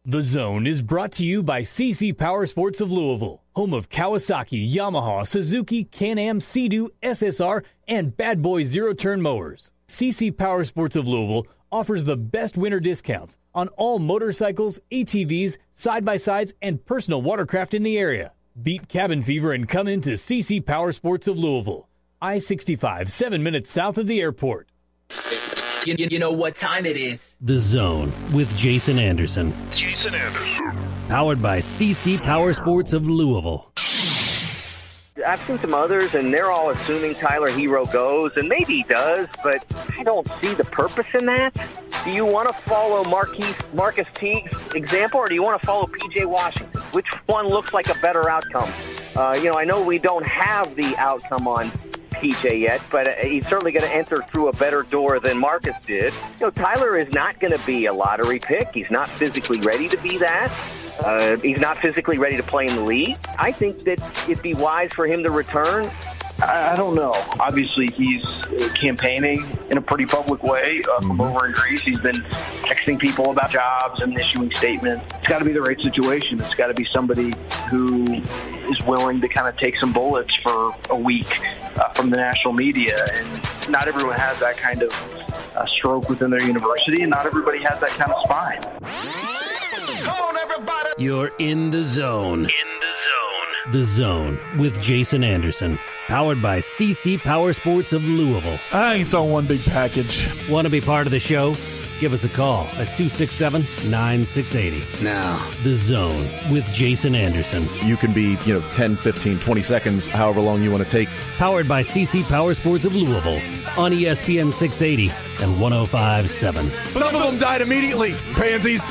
The Zone is brought to you by CC Power Sports of Louisville, home of Kawasaki, Yamaha, Suzuki, Can-Am, Sea-Doo, SSR, and Bad Boy zero-turn mowers. CC Power Sports of Louisville offers the best winter discounts on all motorcycles, ATVs, side-by-sides, and personal watercraft in the area. Beat cabin fever and come into CC Power Sports of Louisville. I-65, 7 minutes south of the airport. You know what time it is. The Zone with Jason Anderson. Powered by CC Power Sports of Louisville. I've seen some others, and they're all assuming Tyler Hero goes, and maybe he does, but I don't see the purpose in that. Do you want to follow Marcus Teague's example, or do you want to follow P.J. Washington? Which one looks like a better outcome? I know we don't have the outcome on PJ yet, but he's certainly going to enter through a better door than Marcus did. Tyler is not going to be a lottery pick. He's not physically ready to be that. He's not physically ready to play in the league. I think that it'd be wise for him to return. I don't know. Obviously, he's campaigning in a pretty public way from over in Greece. He's been texting people about jobs and issuing statements. It's got to be the right situation. It's got to be somebody who is willing to kind of take some bullets for a week from the national media. And not everyone has that kind of stroke within their university, and not everybody has that kind of spine. Come on, everybody. You're in the zone. The Zone with Jason Anderson. Powered by CC Power Sports of Louisville. I ain't saw one big package. Want to be part of the show? Give us a call at 267-9680. Now, The Zone with Jason Anderson. You can be, 10, 15, 20 seconds, however long you want to take. Powered by CC Power Sports of Louisville on ESPN 680 and 105.7. Some of them died immediately, pansies.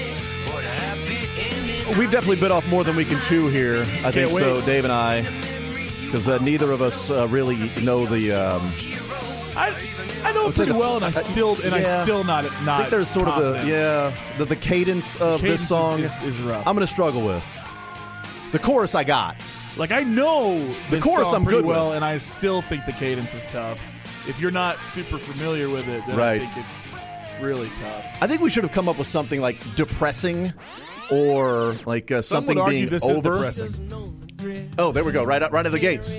We've definitely bit off more than we can chew here. I think so, Dave and I, because neither of us really know the. I know it pretty well, and I still not. I think there's sort confident. of the cadence of this song is rough. I'm going to struggle with. The chorus I got. Like, I know the chorus song I'm pretty good well, with. and I still think the cadence is tough. If you're not super familiar with it, then Right. I think it's really tough. I think we should have come up with something like depressing, or like something would being argue this over. is depressing. Oh, there we go. Right out of the gates.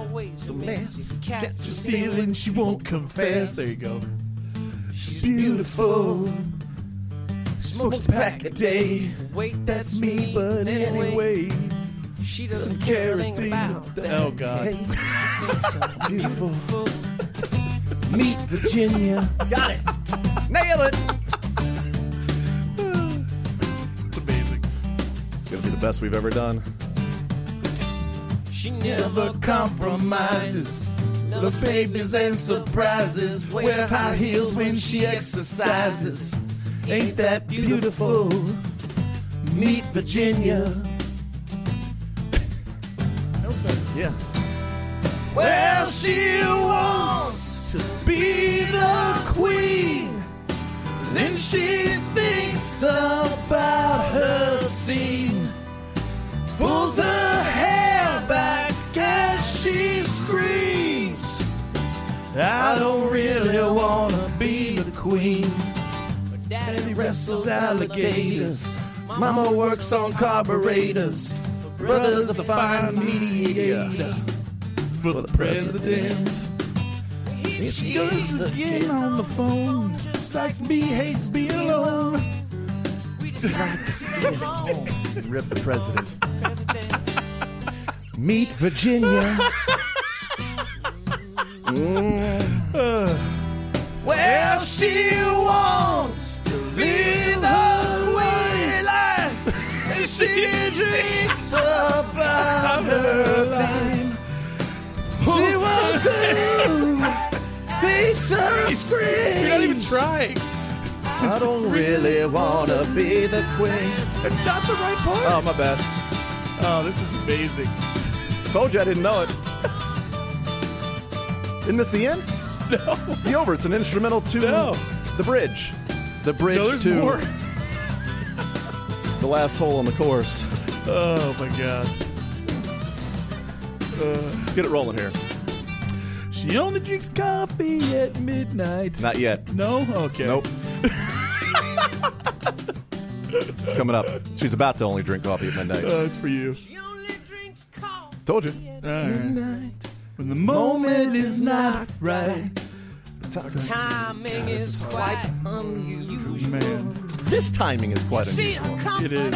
She's stealing, she won't confess. There you go. She's beautiful. Smokes a pack a day. Wait, that's me, but anyway. She doesn't care a thing about that. Oh, God. Beautiful. Meet Virginia. Got it. Nail it. It's amazing. It's going to be the best we've ever done. She never compromises. Loves babies and surprises. Wears high heels when she exercises. Ain't that beautiful? Meet Virginia. Yeah. Well, she wants to be the queen. Then she thinks about her scene. Pulls her hair back as she screams. I don't really want to be the queen. Daddy wrestles alligators. Mama works on carburetors. Brother's a fine mediator For the president. She goes again on the phone. Just likes me, hates being alone. Just like to see it all. Rip the president. Meet Virginia. Well, she wants to be the queen, and she drinks about her time. She wants to thinks her screams. You're not even trying. I don't really want to be the queen. That's not the right part. Oh, my bad. Oh, this is amazing. Told you I didn't know it. Isn't this the end? No. It's the over. It's an instrumental to the bridge. The bridge to more. the last hole in the course. Oh, my God. Let's get it rolling here. She only drinks coffee at midnight. Not yet. No? Okay. Nope. It's coming up. She's about to only drink coffee at midnight. It's for you. Told you. Midnight. When the moment is not right. Timing is quite unusual. Man. This timing is quite unusual. It is.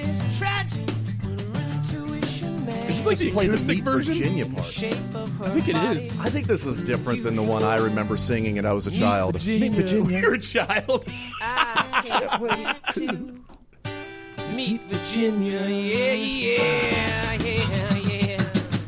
Is this like the play the acoustic Meet version? Virginia part. I think it is. I think this is different than the one I remember singing and I was a child. Meet Virginia. You're a child. I can't wait to meet Virginia. Yeah.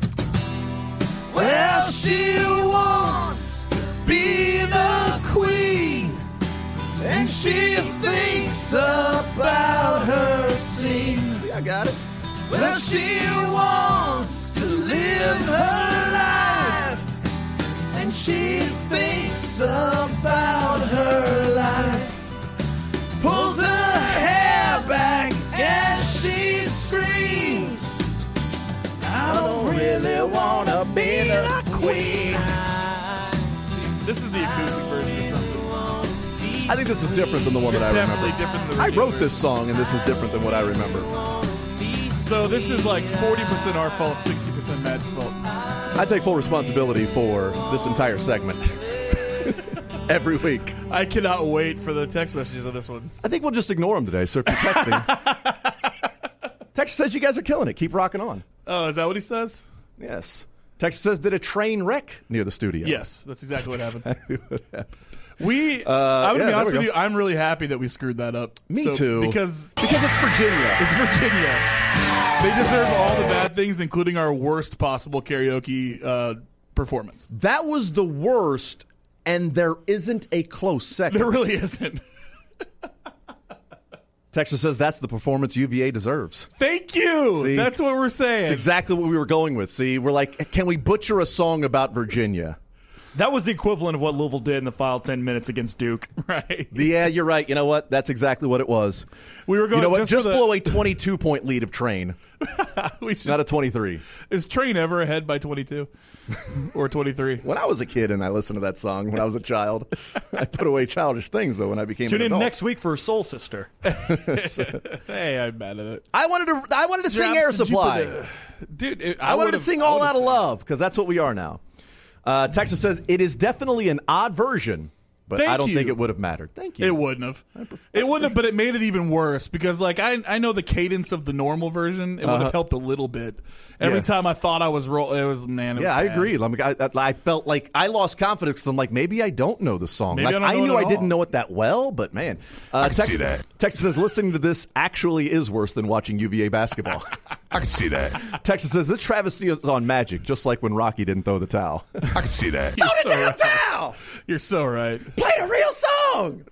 Well, she wants to be the queen, and she thinks about her scene. See, I got it. Well, she wants to live her life, and she thinks about her life. Pulls her hair back as she screams, I don't really want to be the queen. This is the acoustic version of something. I think this is different than the one It's that I remember. definitely different than the I original wrote this song, and this is different than what I remember. So this is like 40% our fault, 60% Mad's fault. I take full responsibility for this entire segment. Every week. I cannot wait for the text messages of this one. I think we'll just ignore them today. So if you're texting, Texas says you guys are killing it. Keep rocking on. Oh, is that what he says? Yes. Texas says did a train wreck near the studio. Yes, that's exactly what happened. Exactly what happened. I'm going to be honest there with we you, I'm really happy that we screwed that up. Me too. Because it's Virginia. It's Virginia. They deserve all the bad things, including our worst possible karaoke performance. That was the worst, and there isn't a close second. There really isn't. Texas says that's the performance UVA deserves. Thank you. See? That's what we're saying. It's exactly what we were going with. See, we're like, can we butcher a song about Virginia? That was the equivalent of what Louisville did in the final 10 minutes against Duke. Right. Yeah, you're right. You know what? That's exactly what it was. We were going. You know what? Just blow a 22-point lead of Train. Not a 23. Is Train ever ahead by 22 or 23? When I was a kid and I listened to that song when I was a child, I put away childish things though when I became Tune an in adult. next week for Soul Sister. Hey, I'm mad at it. I wanted to sing Air Supply. Dude, I wanted to sing All Out of Love because that's what we are now. Texas says it is definitely an odd version, but I don't think it would have mattered. Thank you. It wouldn't have. It wouldn't have, but it made it even worse because, like, I know the cadence of the normal version. It would have helped a little bit. Every time I thought I was it was man. Yeah, I agree. I felt like I lost confidence because I'm like, maybe I don't know the song. Maybe Like, I don't know knew it I at didn't all. know it that well, but man, I can see that. Texas says listening to this actually is worse than watching UVA basketball. I can see that. Texas says this travesty is on Magic, just like when Rocky didn't throw the towel. I can see that. You're Throw the towel! You're so right. Play a real song!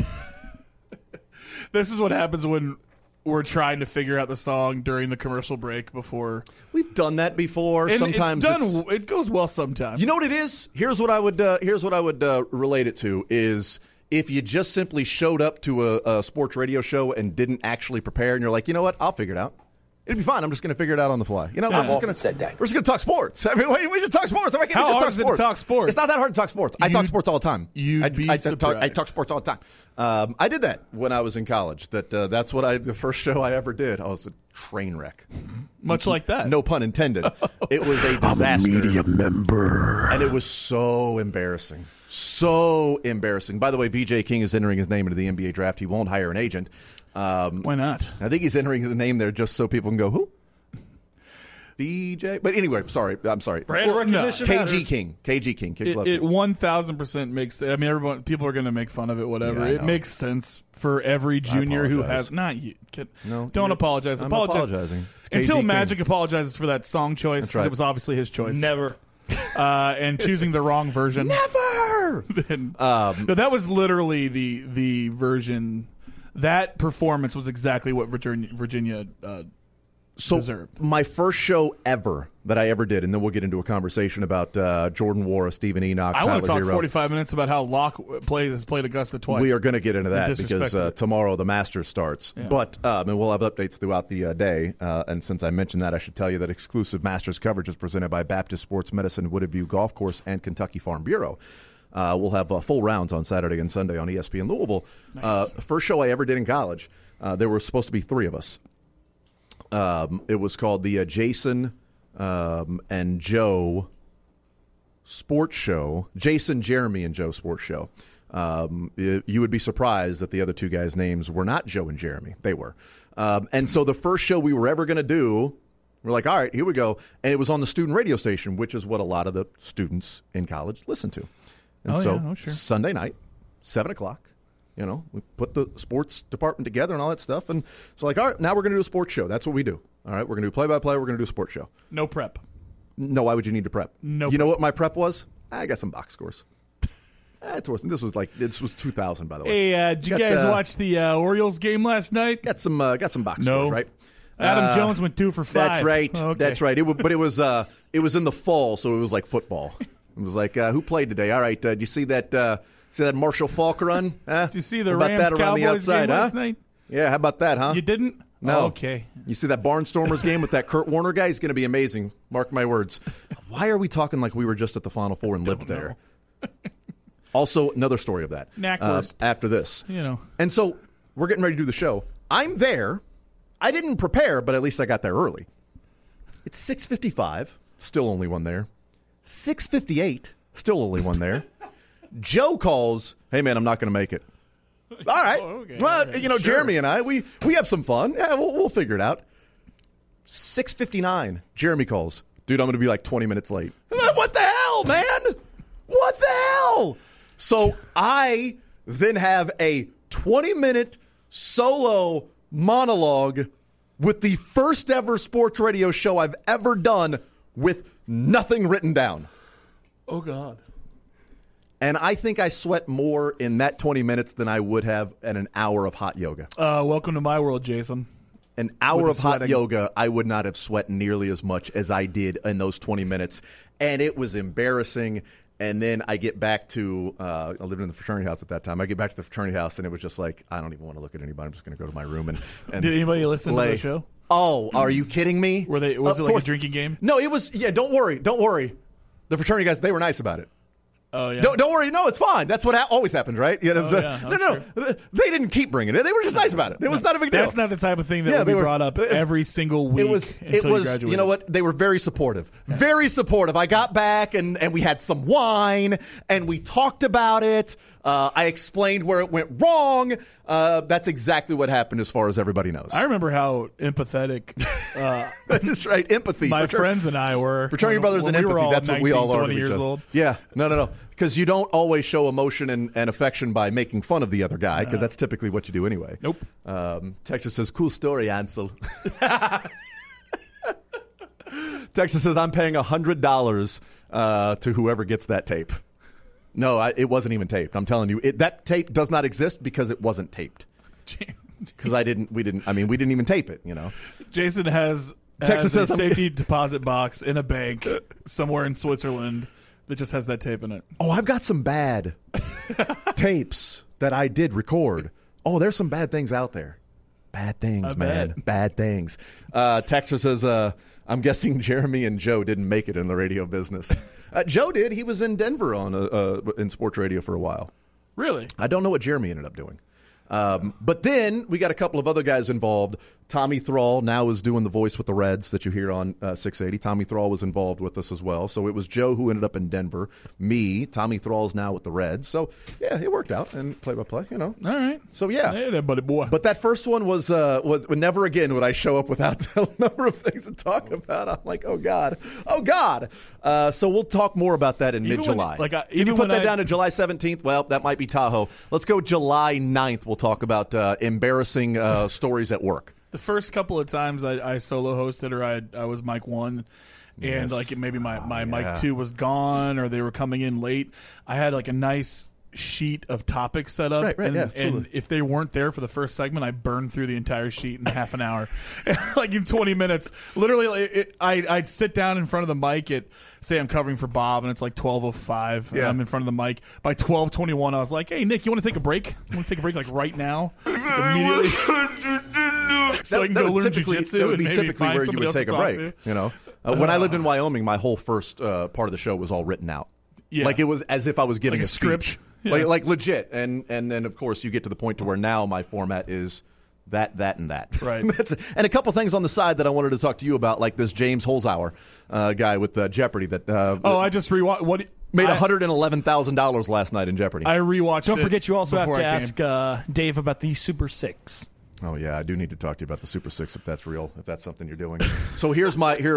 This is what happens when we're trying to figure out the song during the commercial break before. We've done that before. And Sometimes it goes well sometimes. You know what it is? Here's what I would relate it to is if you just simply showed up to a sports radio show and didn't actually prepare, and you're like, you know what, I'll figure it out. It'd be fine. I'm just going to figure it out on the fly. You know, we're just going to talk sports. I mean, we just talk sports. I mean, How hard is it to talk sports? It's not that hard to talk sports. I talk sports all the time. I talk sports all the time. I did that when I was in college. That's what the first show I ever did. I was a train wreck. Much like that. No pun intended. It was a disaster. I'm a media member. And it was so embarrassing. So embarrassing. By the way, VJ King is entering his name into the NBA draft. He won't hire an agent. Why not? I think he's entering his name there just so people can go, who? VJ? But anyway, I'm sorry. Brand recognition KG King. KG King. Kick left. It 1,000% makes. I mean, people are going to make fun of it. Whatever. Yeah, it makes sense for every junior who has not you. Don't apologize. I'm Apologize. apologizing. It's Until KG Magic King. apologizes for that song choice That's because right. it was obviously his choice. Never. And choosing the wrong version. Never. No, that was literally the version. That performance was exactly what Virginia deserved. My first show ever that I ever did, and then we'll get into a conversation about Jordan Wara, Stephen Enoch, I want to Tyler talk Hero. 45 minutes about how Locke has played Augusta twice. We are going to get into that because Disrespected. tomorrow the Masters starts. Yeah. But and we'll have updates throughout the day. And since I mentioned that, I should tell you that exclusive Masters coverage is presented by Baptist Sports Medicine, Wooded View Golf Course, and Kentucky Farm Bureau. We'll have full rounds on Saturday and Sunday on ESPN Louisville. Nice. First show I ever did in college. There were supposed to be 3 of us. It was called the Jason and Joe Sports Show. Jason, Jeremy, and Joe Sports Show. You would be surprised that the other 2 guys' names were not Joe and Jeremy. They were. And so the first show we were ever going to do, we're like, all right, here we go. And it was on the student radio station, which is what a lot of the students in college listen to. And sure. Sunday night, 7 o'clock, we put the sports department together and all that stuff. And so like, all right, now we're going to do a sports show. That's what we do. All right, we're going to do play-by-play. We're going to do a sports show. No prep. No, why would you need to prep? No. You know what my prep was? I got some box scores. This was 2000, by the way. Hey, did you guys watch the Orioles game last night? Got some box scores, right? Adam Jones went 2 for 5. That's right. Oh, okay. That's right. It was in the fall, so it was like football. It was like who played today? All right. Did you see that? See that Marshall Falk run? Did you see the Rams that around the outside, game last night? Yeah. How about that? Huh? You didn't? No. Oh, okay. You see that Barnstormers game with that Kurt Warner guy? He's going to be amazing. Mark my words. Why are we talking like we were just at the Final Four and lived there? Also, another story of that after this. And so we're getting ready to do the show. I'm there. I didn't prepare, but at least I got there early. It's 6:55. Still only one there. 6:58. Still only one there. Joe calls, hey, man, I'm not going to make it. All right. Oh, okay. Well, Okay. Sure. Jeremy and I, we have some fun. Yeah, we'll figure it out. 6:59. Jeremy calls. Dude, I'm going to be like 20 minutes late. What the hell, man? What the hell? So I then have a 20-minute solo monologue with the first ever sports radio show I've ever done with nothing written down. Oh, God. And I think I sweat more in that 20 minutes than I would have in an hour of hot yoga. Welcome to my world, Jason. An hour of hot yoga, I would not have sweat nearly as much as I did in those 20 minutes. And it was embarrassing. And then I get back to, I lived in the fraternity house at that time. I get back to the fraternity house, and it was just like, I don't even want to look at anybody. I'm just going to go to my room. And Did anybody listen to the show? Oh, are you kidding me? Was it like a drinking game? No, it was, don't worry. The fraternity guys, they were nice about it. Oh, yeah. Don't worry. No, it's fine. That's what always happens, right? No. Sure. They didn't keep bringing it. They were just nice about it. It was not a big deal. That's not the type of thing that would be brought up every single week until you graduated. You know what? They were very supportive. Yeah. Very supportive. I got back, and we had some wine, and we talked about it. I explained where it went wrong. That's exactly what happened as far as everybody knows. I remember how empathetic that's right. Empathy. My friends and I were. Fraternity brothers and empathy. That's 19, what we all are. 20 years old. Yeah. No. Because you don't always show emotion and affection by making fun of the other guy, because that's typically what you do anyway. Nope. Texas says, cool story, Ansel. Texas says, I'm paying $100 to whoever gets that tape. No, it wasn't even taped. I'm telling you, that tape does not exist because it wasn't taped. Because we didn't even tape it, Jason has Texas a says safety deposit box in a bank somewhere in Switzerland that just has that tape in it. Oh, I've got some bad tapes that I did record. Oh, there's some bad things out there. Bad things, man. Bad things. Texas says, I'm guessing Jeremy and Joe didn't make it in the radio business. Joe did. He was in Denver in sports radio for a while. Really? I don't know what Jeremy ended up doing. But then we got a couple of other guys involved. Tommy Thrall now is doing the voice with the Reds that you hear on 680. Tommy Thrall was involved with us as well. So it was Joe who ended up in Denver. Me, Tommy Thrall is now with the Reds. So, yeah, it worked out. And play-by-play, All right. So, yeah. Hey there, buddy boy. But that first one was never again would I show up without a number of things to talk about. I'm like, oh, God. So we'll talk more about that in mid-July. If you put that down to July 17th, well, that might be Tahoe. Let's go July 9th. We'll talk about embarrassing stories at work. The first couple of times I solo hosted or I was mic 1 and maybe my mic 2 was gone or they were coming in late, I had like a nice sheet of topics set up and if they weren't there for the first segment, I burned through the entire sheet in half an hour. Like in 20 minutes. Literally, I'd sit down in front of the mic at, say I'm covering for Bob and it's like 12:05 and I'm in front of the mic. By 12:21 I was like, hey Nick, you want to take a break? You want to take a break like right now? Like, immediately. So I can go learn jiu-jitsu that would be and maybe typically find where you somebody would else to take a talk break. to. When I lived in Wyoming, my whole first part of the show was all written out. Yeah. Like it was as if I was giving Like a script. speech. Yeah. Like legit. And then, of course, you get to the point to where now my format is that, and that. Right. And a couple things on the side that I wanted to talk to you about, like this James Holzhauer guy with Jeopardy that I just rewatched. What made $111,000 last night in Jeopardy. I rewatched. Don't it forget, you also have before to I came. ask Dave about the Super Six. Oh yeah, I do need to talk to you about the Super Six if that's real, if that's something you're doing. So here are my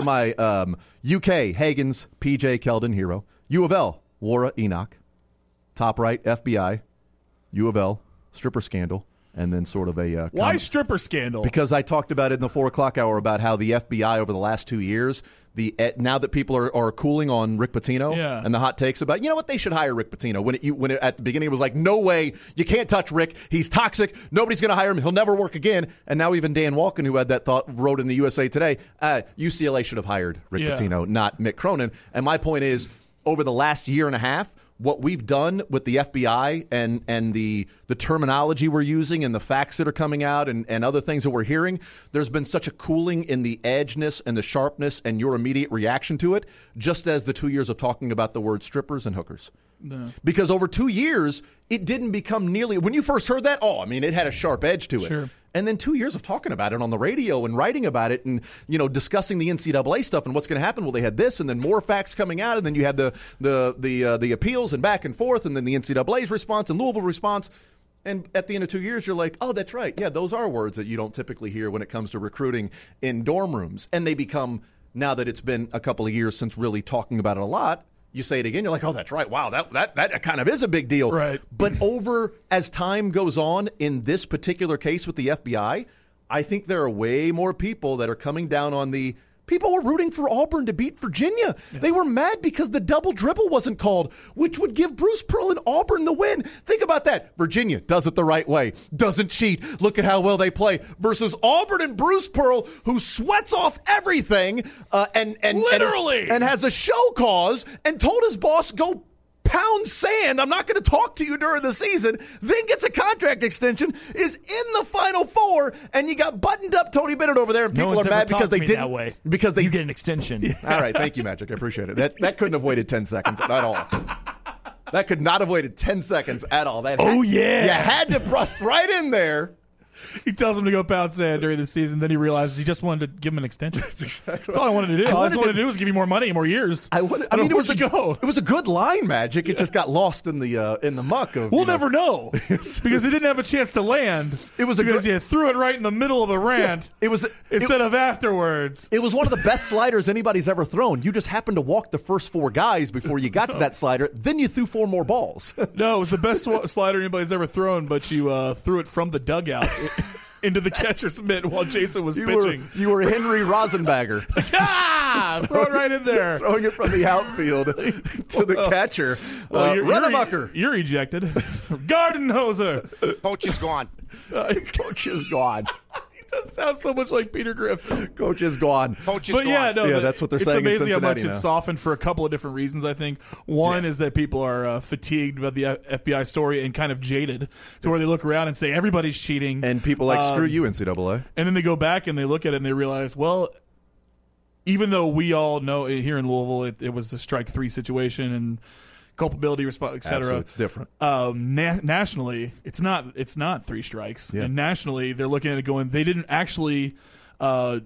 UK Hagens, PJ Keldon, hero. U of L, Wara Enoch. Top right, FBI. U of L, stripper scandal, and then sort of a Why stripper scandal? Because I talked about it in the 4 o'clock hour about how the FBI over the last 2 years, now that people are cooling on Rick Pitino and the hot takes about, you know what, they should hire Rick Pitino. When it at the beginning it was like, no way, you can't touch Rick. He's toxic. Nobody's going to hire him. He'll never work again. And now even Dan Walken, who had that thought, wrote in the USA Today, UCLA should have hired Rick Pitino, not Mick Cronin. And my point is, over the last year and a half, what we've done with the FBI and the terminology we're using and the facts that are coming out and other things that we're hearing, there's been such a cooling in the edgeness and the sharpness and your immediate reaction to it, just as the 2 years of talking about the word strippers and hookers. No. Because over 2 years, it didn't become nearly... When you first heard that, it had a sharp edge to it. Sure. And then 2 years of talking about it on the radio and writing about it and, discussing the NCAA stuff and what's going to happen. Well, they had this and then more facts coming out and then you had the appeals and back and forth and then the NCAA's response and Louisville response. And at the end of 2 years, you're like, oh, that's right. Yeah, those are words that you don't typically hear when it comes to recruiting in dorm rooms. And they become, now that it's been a couple of years since really talking about it a lot, you say it again, you're like, oh, that's right. Wow, that kind of is a big deal. Right. But as time goes on in this particular case with the FBI, I think there are way more people that are coming down on the people were rooting for Auburn to beat Virginia. Yeah. They were mad because the double dribble wasn't called, which would give Bruce Pearl and Auburn the win. Think about that. Virginia does it the right way, doesn't cheat. Look at how well they play. Versus Auburn and Bruce Pearl, who sweats off everything and literally and has a show cause and told his boss, go pound sand, I'm not going to talk to you during the season, then gets a contract extension, is in the Final Four, and you got buttoned up Tony Bennett over there, and people are mad because they didn't. That way. Because they you get an extension. All right, thank you, Magic. I appreciate it. That couldn't have waited 10 seconds at all. That could not have waited 10 seconds at all. You had to bust right in there. He tells him to go pound sand during the season. Then he realizes he just wanted to give him an extension. That's exactly all I wanted to do. All I wanted to do was give you more money, more years. It was a good line, Magic. It just got lost in the muck of. We'll never know because he didn't have a chance to land. It was because he threw it right in the middle of the rant. It was instead of afterwards. It was one of the best sliders anybody's ever thrown. You just happened to walk the first 4 guys before you got to that slider. Then you threw 4 more balls. No, it was the best slider anybody's ever thrown. But you threw it from the dugout. Into the catcher's mitt while Jason was pitching. You were Henry Rosenbagger. Throw it right in there. Throwing it from the outfield to the catcher. You're ejected. Gardenhoser. Coach is gone. Coach is gone. Does sound so much like Peter Griffin. Coach is gone. Coach is gone. That's what they're saying. It's amazing how much now. it's softened for a couple of different reasons. I think one is that people are fatigued about the FBI story and kind of jaded to where they look around and say everybody's cheating, and people like screw you NCAA. And then they go back and they look at it and they realize, well, even though we all know here in Louisville it was a strike 3 situation and culpability response, et cetera. It's different. Nationally, it's not 3 strikes. Yeah. And nationally, they're looking at it going, they didn't actually, follow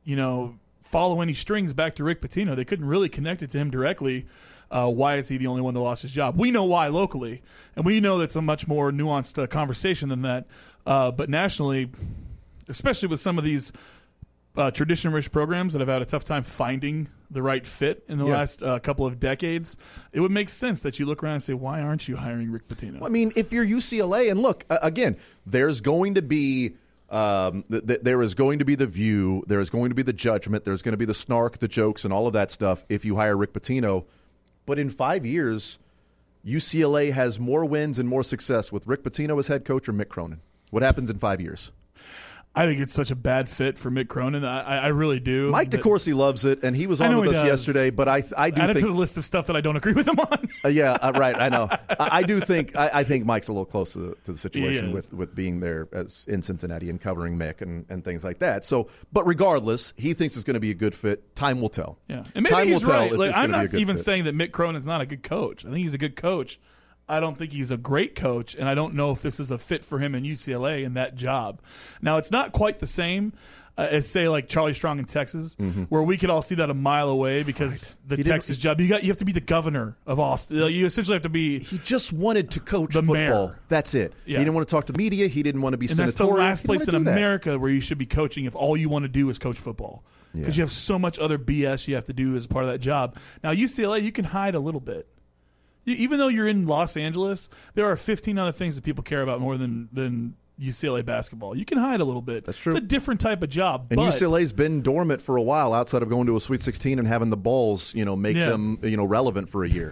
any strings back to Rick Pitino. They couldn't really connect it to him directly. Why is he the only one that lost his job? We know why locally, and we know that's a much more nuanced conversation than that. But nationally, especially with some of these tradition-rich programs that have had a tough time finding the right fit in the last couple of decades, it would make sense that you look around and say, why aren't you hiring Rick Pitino? Well, I mean, if you're UCLA, and look, again, there's going to be there is going to be the view, there is going to be the judgment, there's going to be the snark, the jokes, and all of that stuff if you hire Rick Pitino. But in 5 years, UCLA has more wins and more success with Rick Pitino as head coach or Mick Cronin. What happens in 5 years? I think it's such a bad fit for Mick Cronin. I really do. Mike DeCourcy loves it, and he was on with us yesterday. But I do add think it to the list of stuff that I don't agree with him on. Right. I know. I do think I think Mike's a little close to the situation with being there in Cincinnati and covering Mick and things like that. So, but regardless, he thinks it's going to be a good fit. Time will tell. Yeah, and maybe Time he's will tell right. if Like, it's I'm gonna be not a good even fit. saying that Mick Cronin's not a good coach. I think he's a good coach. I don't think he's a great coach, and I don't know if this is a fit for him in UCLA in that job. Now, it's not quite the same as, say, like Charlie Strong in Texas, where we could all see that a mile away because the Texas job, you have to be the governor of Austin. You essentially have to be. He just wanted to coach the football. mayor. That's it. Yeah. He didn't want to talk to the media. He didn't want to be And that's senatorial. the last He didn't place in wanna do that. America where you should be coaching if all you want to do is coach football. Because you have so much other BS you have to do as part of that job. Now, UCLA, you can hide a little bit. Even though you're in Los Angeles, there are 15 other things that people care about more than UCLA basketball. You can hide a little bit. That's true. It's a different type of job. And UCLA's been dormant for a while outside of going to a Sweet 16 and having the balls, make them, relevant for a year.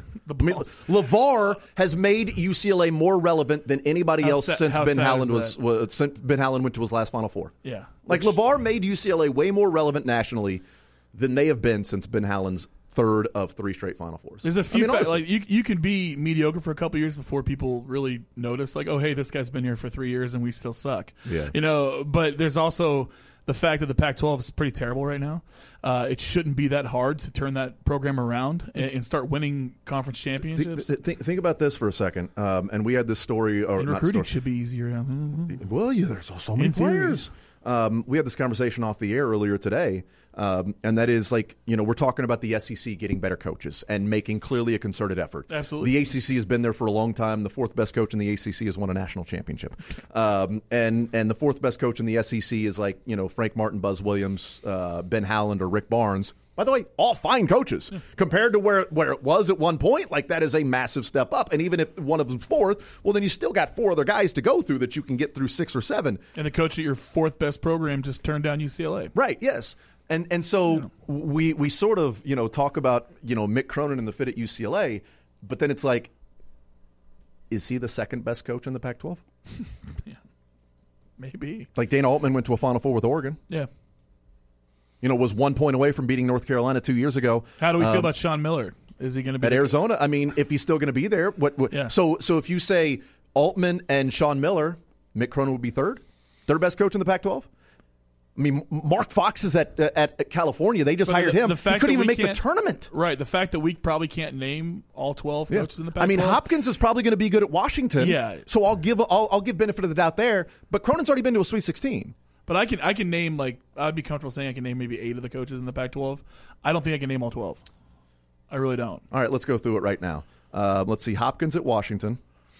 LeVar has made UCLA more relevant than anybody else since Ben Howland went to his last Final Four. Yeah. Like LeVar made UCLA way more relevant nationally than they have been since Ben Howland's third of 3 straight Final Fours. There's a few like you can be mediocre for a couple years before people really notice, like, oh, hey, this guy's been here for 3 years and we still suck. Yeah. But there's also the fact that the Pac-12 is pretty terrible right now. It shouldn't be that hard to turn that program around and start winning conference championships. Think about this for a second. And we had this story. And recruiting should be easier now. Well, there's so many players. We had this conversation off the air earlier today, and that is we're talking about the SEC getting better coaches and making clearly a concerted effort. Absolutely. The ACC has been there for a long time. The 4th best coach in the ACC has won a national championship. And the 4th best coach in the SEC is Frank Martin, Buzz Williams, Ben Howland, or Rick Barnes. By the way, all fine coaches compared to where it was at one point. That is a massive step up. And even if one of them's 4th, well, then you still got 4 other guys to go through that you can get through 6 or 7. And the coach at your 4th best program just turned down UCLA. Right. Yes. And so we sort of talk about Mick Cronin and the fit at UCLA, but then it's like, is he the 2nd best coach in the Pac-12? Yeah, maybe. Like Dana Altman went to a Final Four with Oregon. Yeah. Was 1 point away from beating North Carolina 2 years ago. How do we feel about Sean Miller? Is he going to be at Arizona? I mean, if he's still going to be there, Yeah. So if you say Altman and Sean Miller, Mick Cronin would be third best coach in the Pac-12. I mean, Mark Fox is at California. They just hired him. He couldn't even make the tournament. Right. The fact that we probably can't name all 12 coaches in the Pac-12. I mean, Hopkins is probably going to be good at Washington. Yeah. So I'll give benefit of the doubt there. But Cronin's already been to a Sweet 16. But I can name, I'd be comfortable saying I can name maybe 8 of the coaches in the Pac-12. I don't think I can name all 12. I really don't. All right, let's go through it right now. Let's see. Hopkins at Washington.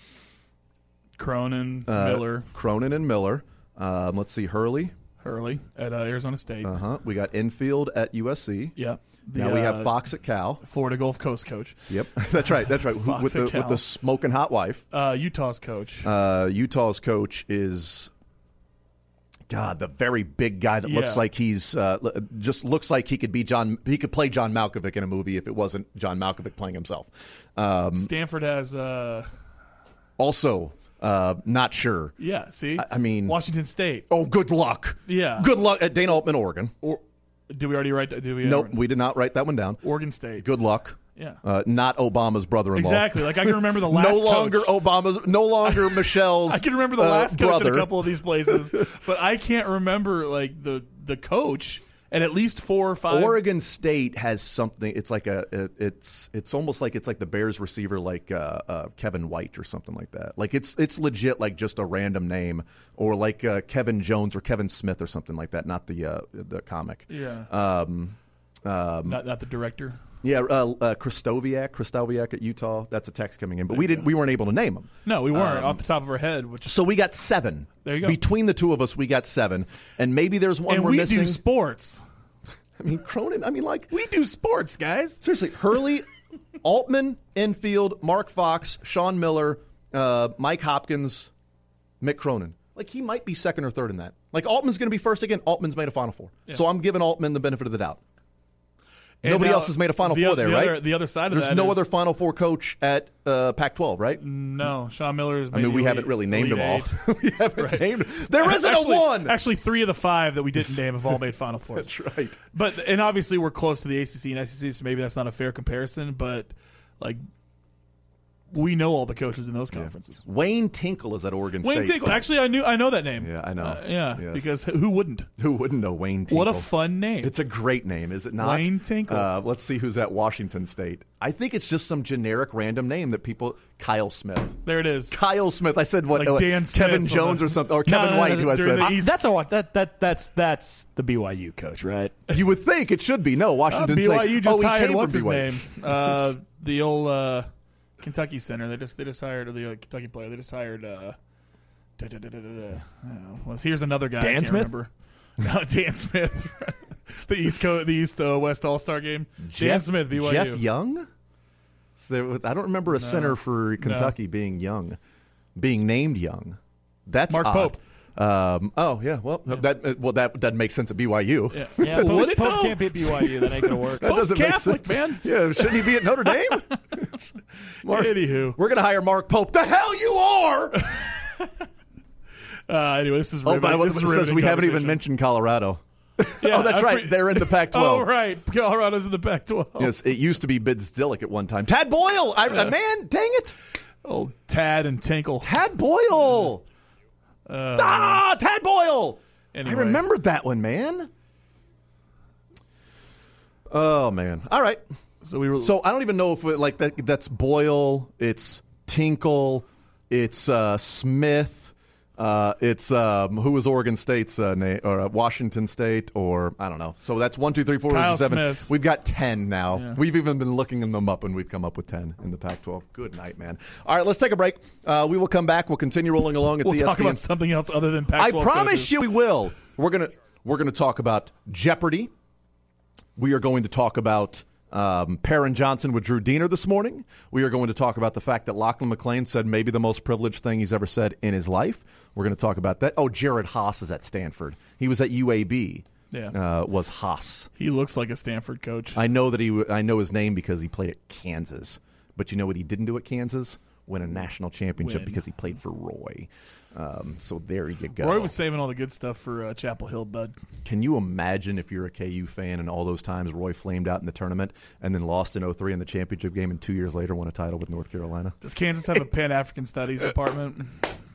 Cronin, Miller. Cronin and Miller. Let's see. Hurley at Arizona State. We got Infield at USC. Yeah. Now we have Fox at Cal. Florida Gulf Coast coach. Yep, that's right. Fox with the smoking hot wife. Utah's coach. Utah's coach is, God, the very big guy that looks like he's just looks like he could be he could play John Malkovich in a movie if it wasn't John Malkovich playing himself. Stanford has also not sure. Yeah, see, I mean, Washington State. Oh, good luck. Yeah, good luck at Dana Altman, Oregon. Or did we already write that? Nope, we did not write that one down. Oregon State. Good luck. Yeah, not Obama's brother-in-law. Exactly. Like I can remember the last. No longer Michelle's. I can remember the last coach brother. at a couple of these places, but I can't remember the coach at least 4 or 5. Oregon State has something. It's like it's almost like it's like the Bears receiver, like Kevin White or something like that. Like it's legit, like just a random name, or like Kevin Jones or Kevin Smith or something like that. Not the comic. Yeah. Not the director. Yeah, Kristoviak at Utah. That's a text coming in, but we weren't able to name them. No, we weren't off the top of our head. So we got 7. There you go. Between the two of us, we got 7, and maybe there's one we're missing. And we do sports. I mean, Cronin. I mean, like we do sports, guys. Seriously, Hurley, Altman, Infield, Mark Fox, Sean Miller, Mike Hopkins, Mick Cronin. Like he might be 2nd or 3rd in that. Like Altman's going to be 1st again. Altman's made a Final Four, so I'm giving Altman the benefit of the doubt. Nobody else has made a Final Four there, right? The other side of There's that no is- other Final Four coach at Pac-12, right? No, Sean Miller is. I mean, we haven't really named them all. We haven't named. There isn't actually, a one. Actually, 3 of the 5 that we didn't name have all made Final Fours. That's right. And obviously we're close to the ACC and SEC, so maybe that's not a fair comparison. But like, we know all the coaches in those conferences. Wayne Tinkle is at Oregon State. Wayne Tinkle. Actually, I know that name. Yeah, I know. Yes. Because who wouldn't? Who wouldn't know Wayne Tinkle? What a fun name. It's a great name, is it not? Wayne Tinkle. Let's see who's at Washington State. I think it's just some generic random name that people. Kyle Smith. There it is. Kyle Smith. I said what? Like Dan Smith Kevin Jones or something, or Kevin White, who I said. That's the BYU coach, right? You would think it should be. No, Washington State. BYU just he hired came what's from his BYU. name? The old Kentucky center. They just hired the Kentucky player. They just hired. Well, here's another guy. Dan I can't Smith? Remember. No, Dan Smith. the East West All Star game. Dan Smith, BYU. Jeff Young. So I don't remember a center for Kentucky being Young, being named Young. That's Mark odd. Pope. Oh yeah, well that doesn't make sense at BYU. Yeah, Pope can't be at BYU. That ain't gonna work. That doesn't Catholic, make sense, man. Yeah, shouldn't he be at Notre Dame? Anywho, we're gonna hire Mark Pope. The hell you are! Anyway, this is Oh, riveting. but it This is says riveting we haven't even conversation. mentioned Colorado. Yeah, oh, that's right. They're in the Pac-12. Oh, right. Colorado's in the Pac-12. Yes, it used to be Bidsdillick at one time. Tad Boyle. Man, dang it. Old Tad and Tinkle. Tad Boyle. Tad Boyle. Anyway. I remembered that one, man. Oh, man. All right. So I don't even know if that's Boyle. It's Tinkle. It's Smith. It's who was Oregon State's name, or Washington State, or I don't know. So that's 1, 2, 3, 4, Kyle 7. Smith. We've got 10 now. Yeah. We've even been looking them up, and we've come up with 10 in the Pac-12. Good night, man. All right, let's take a break. We will come back. We'll continue rolling along. It's We'll ESPN. talk about something else other than I Pac-12 promise coaches. you, we will. We're gonna talk about Jeopardy. We are going to talk about Perrin Johnson with Drew Diener this morning. We are going to talk about the fact that Lachlan McLean said maybe the most privileged thing he's ever said in his life. We're going to talk about that. Oh, Jared Haas is at Stanford. He was at UAB. Yeah. Was Haas. He looks like a Stanford coach. I know that I know his name because he played at Kansas. But you know what he didn't do at Kansas? Win a national championship because he played for Roy. So there you go. Roy was saving all the good stuff for Chapel Hill, bud. Can you imagine if you're a KU fan and all those times Roy flamed out in the tournament and then lost in 2003 in the championship game and 2 years later won a title with North Carolina? Does Kansas have a Pan-African Studies department?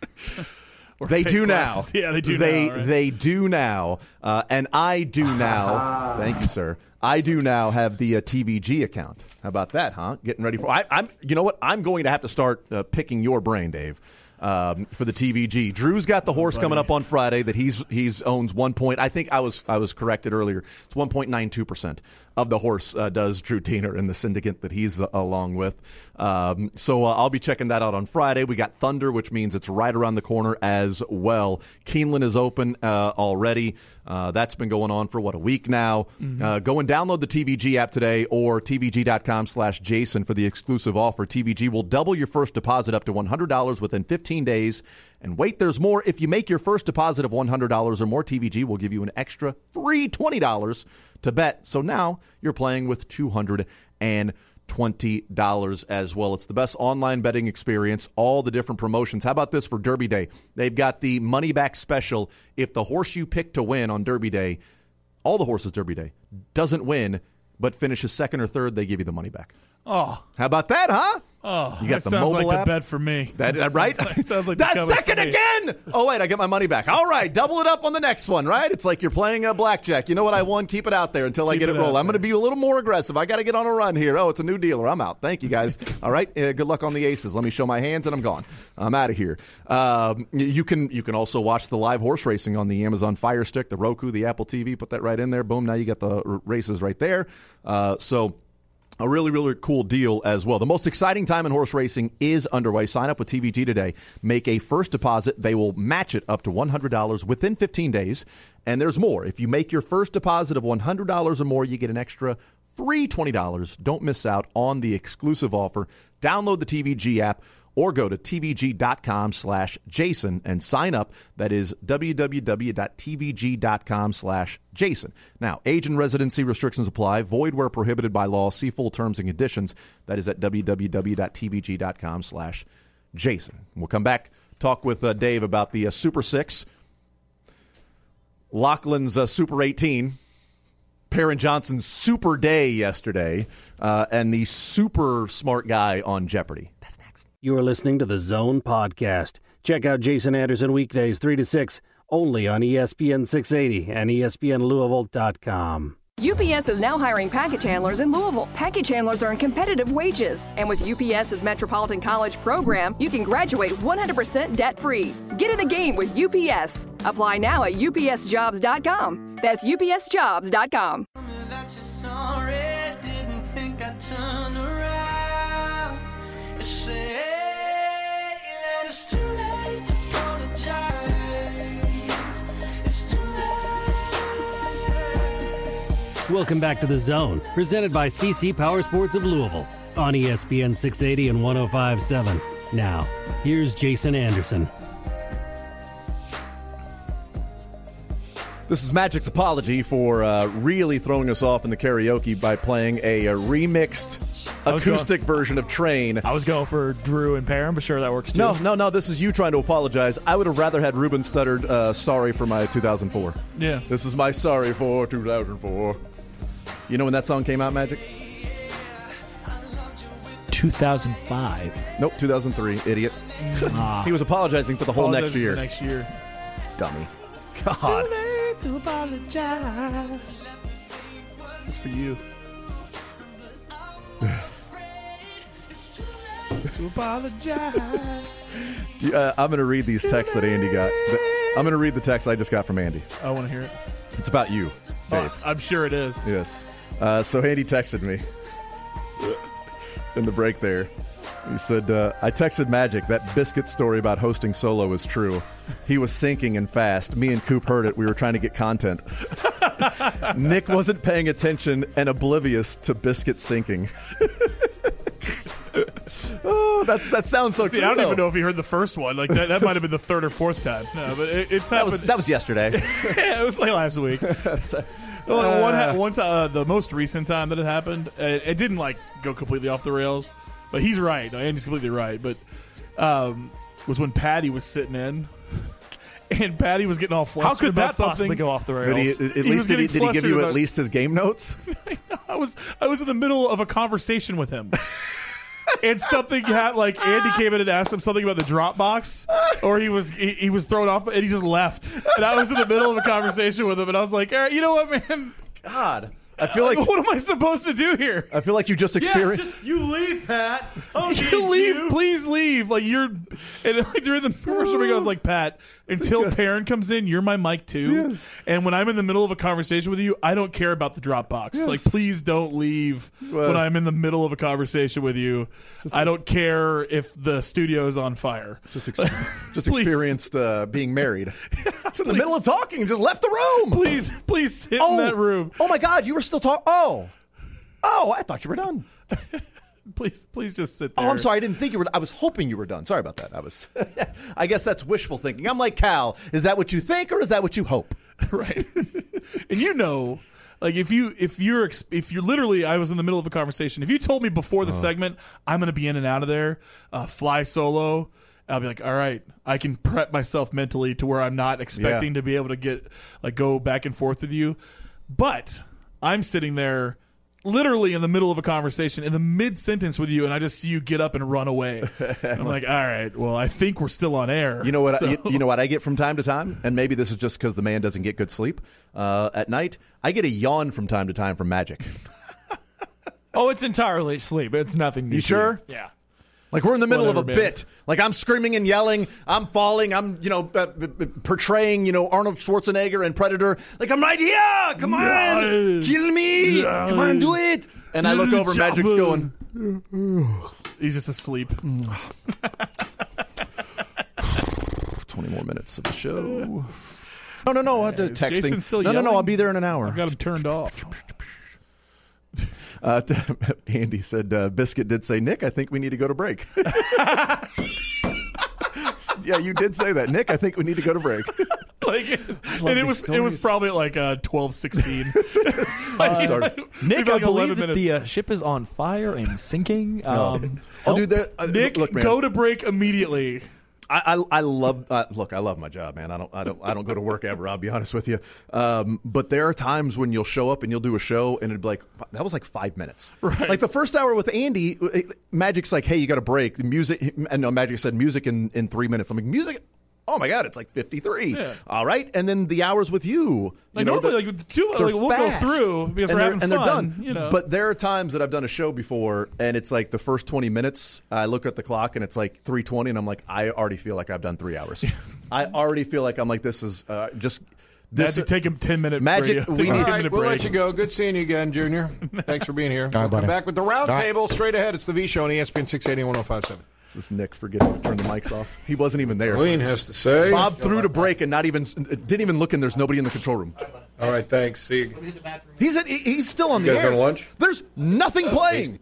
Or They fake do classes? now. Yeah, they do now. Right? They do now. And I do now. Thank you, sir. I do now have the TVG account. How about that, huh? Getting ready for. I'm. You know what? I'm going to have to start picking your brain, Dave, for the TVG. Drew's got the horse coming up on Friday that he's owns 1 point. I think I was corrected earlier. It's 1.92% of the horse does Drew Diener in the syndicate that he's along with. So I'll be checking that out on Friday. We got Thunder, which means it's right around the corner as well. Keeneland is open already. That's been going on for, a week now. Mm-hmm. Go and download the TVG app today or tvg.com/Jason for the exclusive offer. TVG will double your first deposit up to $100 within 15 days. And wait, there's more. If you make your first deposit of $100 or more, TVG will give you an extra free $20 to bet. So now you're playing with $220 as well. It's the best online betting experience, all the different promotions. How about this for Derby Day? They've got the money back special. If the horse you pick to win on Derby Day, all the horses Derby Day, doesn't win but finishes second or third, they give you the money back. Oh, how about that, huh? Oh, you got that the sounds mobile like app. the bet for me. That right? Sounds like that the cover second for me. again. Oh wait, I get my money back. All right, double it up on the next one. Right? It's like you're playing a blackjack. You know what? I won. Keep it out there until I Keep get it it rolling. out I'm going to be a little more aggressive. I got to get on a run here. Oh, it's a new dealer. I'm out. Thank you guys. All right. Good luck on the aces. Let me show my hands and I'm gone. I'm out of here. You can also watch the live horse racing on the Amazon Fire Stick, the Roku, the Apple TV. Put that right in there. Boom. Now you got the races right there. So. A really, really cool deal as well. The most exciting time in horse racing is underway. Sign up with TVG today. Make a first deposit. They will match it up to $100 within 15 days. And there's more. If you make your first deposit of $100 or more, you get an extra free $20. Don't miss out on the exclusive offer. Download the TVG app or go to tvg.com/Jason and sign up. That is www.tvg.com/Jason. Now, age and residency restrictions apply. Void where prohibited by law. See full terms and conditions. That is at www.tvg.com/Jason. We'll come back, talk with Dave about the Super 6, Lachlan's Super 18, Perrin Johnson's Super Day yesterday, and the super smart guy on Jeopardy. That's next. You are listening to the Zone Podcast. Check out Jason Anderson weekdays 3 to 6, only on ESPN 680 and ESPNLouisville.com. UPS is now hiring package handlers in Louisville. Package handlers earn competitive wages. And with UPS's Metropolitan College program, you can graduate 100% debt-free. Get in the game with UPS. Apply now at upsjobs.com. That's upsjobs.com. Welcome back to The Zone, presented by CC Power Sports of Louisville on ESPN 680 and 105.7. Now, here's Jason Anderson. This is Magic's apology for really throwing us off in the karaoke by playing a remixed acoustic version of Train. I was going for Drew and Perrin, but sure, that works too. No, this is you trying to apologize. I would have rather had Ruben stuttered sorry for my 2004. Yeah. This is my sorry for 2004. You know when that song came out, Magic? 2005. Nope, 2003, idiot. He was apologizing for the whole next year. Next year. Dummy. God. Too late to apologize. That's for you. To apologize. I'm going to read these texts that Andy got. I'm going to read the text I just got from Andy. I want to hear it. It's about you, Dave. I'm sure it is. Yes. So Andy texted me in the break there. He said, I texted Magic. That biscuit story about hosting solo is true. He was sinking and fast. Me and Coop heard it. We were trying to get content. Nick wasn't paying attention and oblivious to biscuit sinking. Oh, that sounds so true. I don't even know if he heard the first one. Like that might have been the third or fourth time. No, but it's happened. That was yesterday. Yeah, it was like last week. One time, the most recent time that it happened, it didn't like go completely off the rails. But he's right. Andy's completely right. But was when Patty was sitting in, and Patty was getting all flustered. How could about that something. possibly go off the rails? Did he give you at least his game notes? I was in the middle of a conversation with him. And something had like Andy came in and asked him something about the Dropbox, or he was thrown off and he just left. And I was in the middle of a conversation with him, and I was like, all right, you know what, man? God, I feel like what am I supposed to do here? I feel like you just experienced. Yeah, just you leave, Pat. Oh, you leave, please leave. Like you're, and like during the commercial break, I was like, Pat, until Perrin comes in, you're my mic too. Yes. And when I'm in the middle of a conversation with you, I don't care about the Dropbox. Yes. Like, please don't leave when I'm in the middle of a conversation with you. I don't care if the studio's on fire. Just experienced being married. Just in the middle of talking, just left the room. Please sit in that room. Oh my God, you were still talking. Oh, I thought you were done. Please just sit there. Oh, I'm sorry. I didn't think you were. I was hoping you were done. Sorry about that. I guess that's wishful thinking. I'm like Cal. Is that what you think, or is that what you hope? Right. And like if you're literally, I was in the middle of a conversation. If you told me before the segment I'm going to be in and out of there, fly solo, I'll be like, all right, I can prep myself mentally to where I'm not expecting to be able to go back and forth with you. But I'm sitting there literally in the middle of a conversation in the mid-sentence with you, and I just see you get up and run away. I'm like, all right, well, I think we're still on air. You know what? You know what I get from time to time, and maybe this is just because the man doesn't get good sleep at night. I get a yawn from time to time from Magic. Oh, it's entirely sleep. It's nothing. You sure? Yeah. Like we're in the middle of a man. bit. Like I'm screaming and yelling. I'm falling. I'm portraying Arnold Schwarzenegger and Predator. Like I'm right here. Come on, kill me. Come on, do it. And I look over. Magic's going. He's just asleep. 20 more minutes of the show. No. I have to text. Jason's still No. yelling? I'll be there in an hour. I've got him turned off. Andy said, Biscuit did say, Nick, I think we need to go to break. Yeah, you did say that. Nick, I think we need to go to break. It was probably like 12:16. Nick, I believe that minutes. the ship is on fire and sinking. Dude, Nick, look, man. go to break immediately. I love look. I love my job, man. I don't go to work ever. I'll be honest with you. But there are times when you'll show up and you'll do a show and it'd be like, that was like 5 minutes. Right. Like the first hour with Andy, Magic's like, hey, you got to break the music. And no, Magic said music in 3 minutes. I'm like, music. Oh my God, it's like 53. Yeah. All right, and then the hours with you. Normally, we'll fast. go through because we're having and fun. They're done. But there are times that I've done a show before, and it's like the first 20 minutes. I look at the clock, and it's like 3:20, and I'm like, I already feel like I've done 3 hours. I already feel like I'm like, this is just. This to take a 10-minute Magic. break. All right, we'll let you go. Good seeing you again, Junior. Thanks for being here. We'll come back with the roundtable straight ahead. It's the V Show on ESPN 680 and 105.7. This is Nick forgetting to turn the mics off. He wasn't even there. Lean has to say. Bob threw to break and didn't even look in. There's nobody in the control room. All right, thanks. See you. He's still on the You guys air. go to lunch? There's nothing playing.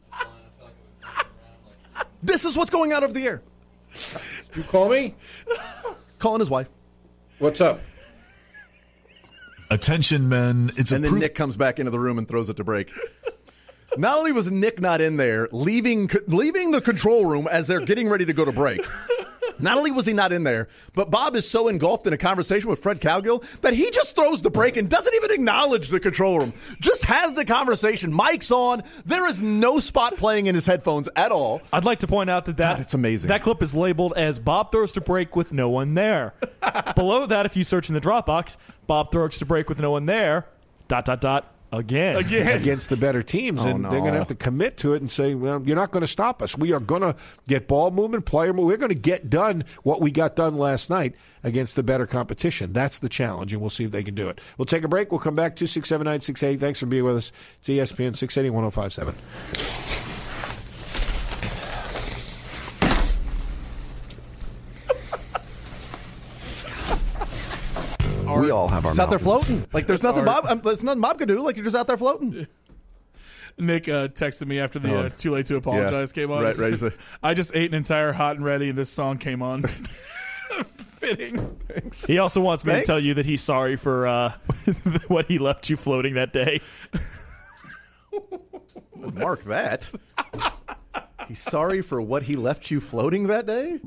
This is what's going out of the air. Did you call me? Calling his wife. What's up? Attention, men. And then Nick comes back into the room and throws it to break. Not only was Nick not in there, leaving the control room as they're getting ready to go to break. Not only was he not in there, but Bob is so engulfed in a conversation with Fred Cowgill that he just throws the break and doesn't even acknowledge the control room. Just has the conversation. Mic's on. There is no spot playing in his headphones at all. I'd like to point out that God, it's amazing. That clip is labeled as Bob throws to break with no one there. Below that, if you search in the Dropbox, Bob throws to break with no one there, ... Again. Against the better teams, and they're going to have to commit to it and say, well, you're not going to stop us. We are going to get ball movement, player movement. We're going to get done what we got done last night against the better competition. That's the challenge, and we'll see if they can do it. We'll take a break. We'll come back, 267-9680. Thanks for being with us. It's ESPN 680 105.7. We all have our mountains. Out there floating. Like there's nothing Bob could do. Like you're just out there floating. Nick texted me after the Too Late to Apologize came on. Right. I just ate an entire Hot and Ready, and this song came on. Fitting. Thanks. He also wants me to tell you that he's sorry for what he left you floating that day. Mark that. He's sorry for what he left you floating that day?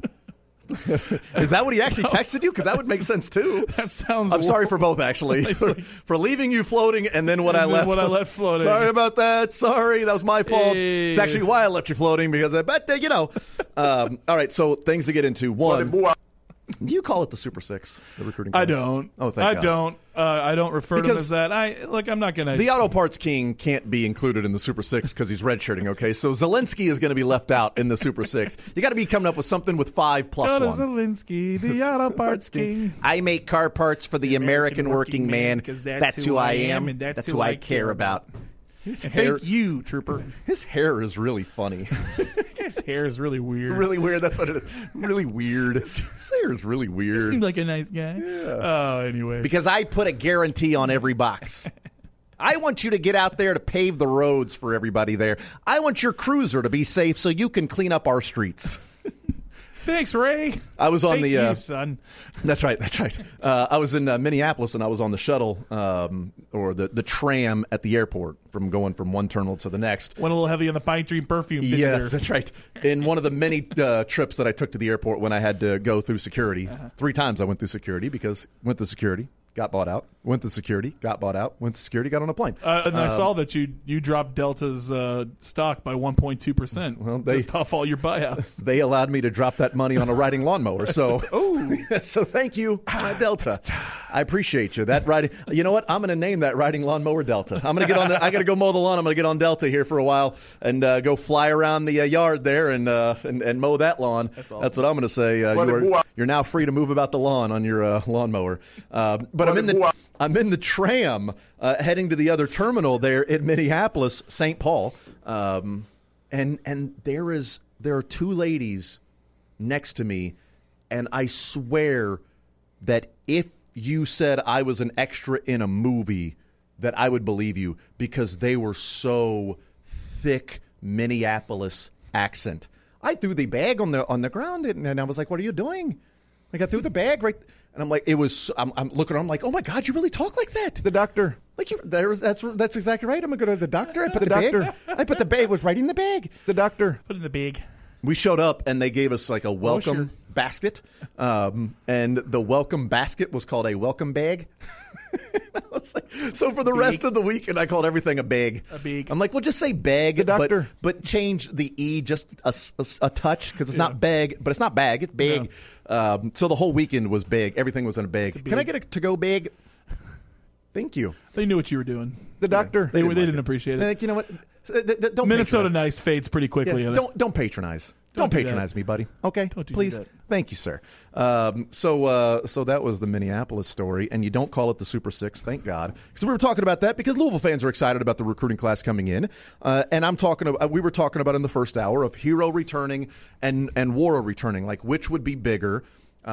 Is that what he actually texted you? Because that would make sense too. That sounds. I'm sorry for both, actually, for leaving you floating and then what I left floating. Sorry about that. Sorry, that was my fault. Hey. It's actually why I left you floating because I bet all right, so things to get into. One, do you call it the Super Six? The recruiting class? I don't. Oh, thank God. I don't refer to him as that. I'm not going to. The Auto Parts King can't be included in the Super Six because he's redshirting. Okay, so Zelensky is going to be left out in the Super Six. You got to be coming up with something with 5 plus 1. Zelensky, the Auto Parts King. I make car parts for the American working man because that's who I am and that's who I care about. Thank you, Trooper. His hair is really funny. His hair is really weird. Really weird. That's what it is. Really weird. His hair is really weird. He seemed like a nice guy. Yeah. Anyway. Because I put a guarantee on every box. I want you to get out there to pave the roads for everybody there. I want your cruiser to be safe so you can clean up our streets. Thanks, Ray. I was on Thank you, son. That's right. I was in Minneapolis, and I was on the shuttle or the tram at the airport going from one terminal to the next. Went a little heavy on the Pine Tree perfume. Yes, that's right. In one of the many trips that I took to the airport when I had to go through security, 3 times I went through security because went through security. Got bought out. Went to security. Got bought out. Went to security. Got on a plane. And I saw that you dropped Delta's stock by 1.2%. Well, just off all your buyouts. They allowed me to drop that money on a riding lawnmower. So, so thank you, Delta. I appreciate you. That riding. You know what? I'm going to name that riding lawnmower Delta. I'm going to get on there. I got to go mow the lawn. I'm going to get on Delta here for a while and go fly around the yard there and mow that lawn. That's awesome. That's what I'm going to say. You're now free to move about the lawn on your lawnmower. But I'm in the tram heading to the other terminal there in Minneapolis, St. Paul, and there are 2 ladies next to me, and I swear that if you said I was an extra in a movie, that I would believe you because they were so thick Minneapolis accent. I threw the bag on the ground, and I was like, "What are you doing?" Like, I threw the bag right, and I'm like, "It was." I'm looking. I'm like, "Oh my God, you really talk like that?" The doctor. Like, that's exactly right. I'm gonna go to the doctor. I put the bag. I put the bag. Was right in the bag. The doctor. Put it in the bag. We showed up, and they gave us like a welcome basket, and the welcome basket was called a welcome bag. I was like, so for the rest of the weekend, I called everything a bag. A bag. I'm like, well, just say bag, the doctor. but change the E just a touch because it's not bag, but it's not bag, it's big. Yeah. So the whole weekend was big. Everything was in a bag. Can I get a to-go bag? Thank you. They knew what you were doing. The doctor. They didn't appreciate it. Like, you know what? Don't Minnesota patronize. nice fades pretty quickly. Yeah, don't patronize. Don't patronize me, buddy. Okay, please. That. Thank you, sir. So that was the Minneapolis story, and you don't call it the Super Six, thank God. So we were talking about that because Louisville fans are excited about the recruiting class coming in, and we were talking about in the first hour of Hero returning and Wara returning, like which would be bigger.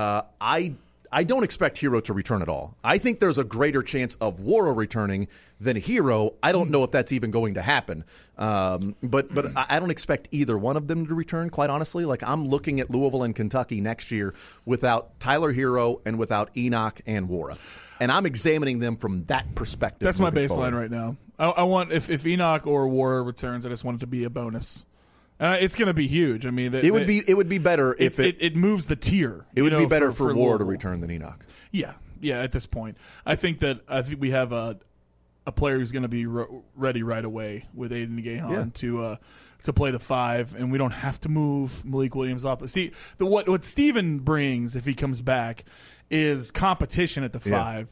I don't expect Hero to return at all. I think there's a greater chance of Wara returning than Hero. I don't know if that's even going to happen. But I don't expect either one of them to return, quite honestly. Like, I'm looking at Louisville and Kentucky next year without Tyler Hero and without Enoch and Wara. And I'm examining them from that perspective. That's my baseline right now. I want, if Enoch or Wara returns, I just want it to be a bonus. It's going to be huge. I mean, it would be better if it moves the tier. It would be better for Wara to return than Enoch. Yeah. At this point, I think we have a player who's going to be ready right away with Aiden Gahan to play the 5, and we don't have to move Malik Williams off. See, what Steven brings if he comes back is competition at the 5.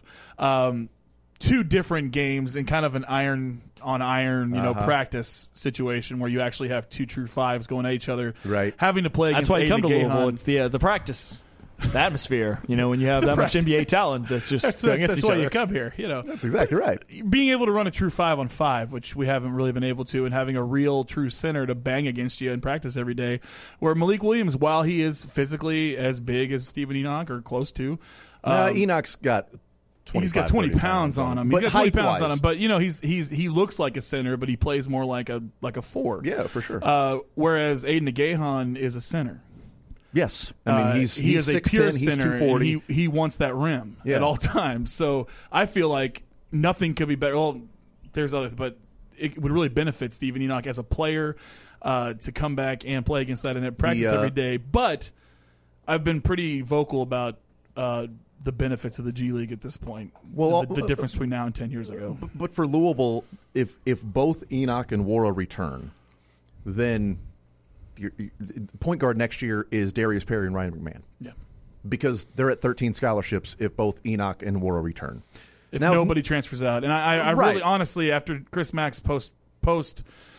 2 different games in kind of an iron on iron, practice situation where you actually have 2 true 5s going at each other, right? Having to play against. That's why you come to Gahan. Louisville. It's the practice, the atmosphere. When you have that much NBA talent that's just going against each other. That's why you come here. That's exactly right. Being able to run a true 5-on-5, which we haven't really been able to, and having a real true center to bang against you in practice every day. Where Malik Williams, while he is physically as big as Stephen Enoch or close to, Enoch's got. He's got 20 pounds on him. But he's got 20 pounds on him. But he looks like a center, but he plays more like a 4. Yeah, for sure. Whereas Aiden Gahan is a center. Yes, I mean he's a 6'10", pure he's center. 240. He wants that rim at all times. So I feel like nothing could be better. Well, there's other, but it would really benefit Stephen Enoch as a player to come back and play against that and at practice every day. But I've been pretty vocal about the benefits of the G League at this point. Well, the difference between now and 10 years ago. But for Louisville, if both Enoch and Wara return, then your point guard next year is Darius Perry and Ryan McMahon. Yeah. Because they're at 13 scholarships if both Enoch and Wara return. If nobody transfers out. And I really, honestly, after Chris Mack's post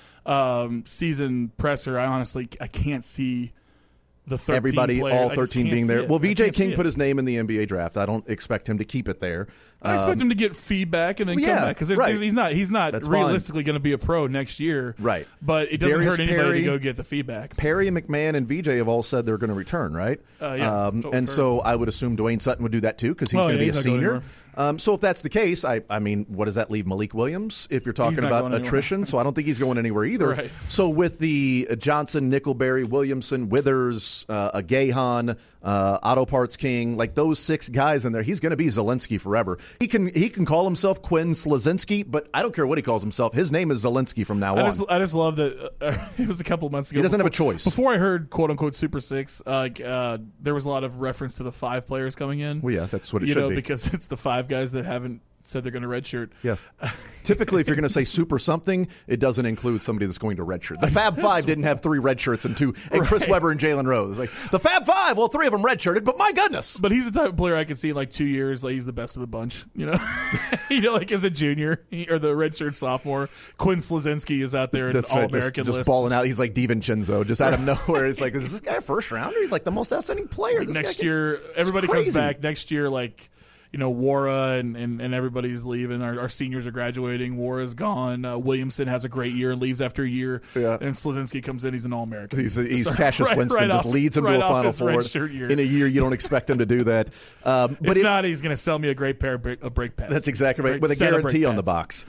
season presser, I can't see the 13 everybody, player. all 13 being there. Well, VJ King put his name in the NBA draft. I don't expect him to keep it there. I expect him to get feedback and then come back because he's not That's realistically going to be a pro next year. Right. But it doesn't hurt anybody to go get the feedback. Perry, McMahon, and VJ have all said they're going to return, right? So I would assume Dwayne Sutton would do that too because he's going to be a senior. So if that's the case, I mean, what does that leave Malik Williams if you're talking about attrition? So I don't think he's going anywhere either. Right. So with the Johnson, Nickelberry, Williamson, Withers, Gahan, Auto Parts King, like those 6 guys in there, he's going to be Zelensky forever. He can call himself Quinn Slazinski, but I don't care what he calls himself. His name is Zelensky from now on. I just love that it was a couple of months ago. He doesn't have a choice. Before I heard quote-unquote Super 6, there was a lot of reference to the 5 players coming in. Well, yeah, that's what it should be. Because it's the 5 guys that haven't said they're going to redshirt. Yeah. Typically, if you're going to say super something, it doesn't include somebody that's going to redshirt. The Fab Five didn't have 3 redshirts and Chris Webber and Jalen Rose. Like the Fab Five, well, 3 of them redshirted, but my goodness. But he's the type of player I could see in like 2 years, like he's the best of the bunch. Like as a junior or the redshirt sophomore, Quinn Slazinski is out there in All-American just lists. balling out. He's like DiVincenzo, just out of nowhere. It's like, is this guy a first rounder? He's like the most outstanding player. Next year, everybody comes back. Next year, like. Wara and everybody's leaving. Our seniors are graduating. Wara's gone. Williamson has a great year and leaves after a year. Yeah. And Slazinski comes in. He's an All-American. He's Cassius Winston, just leads him to a Final Four in a year. You don't expect him to do that. But if not, he's going to sell me a great pair of brake pads. That's exactly right, with a guarantee on the box.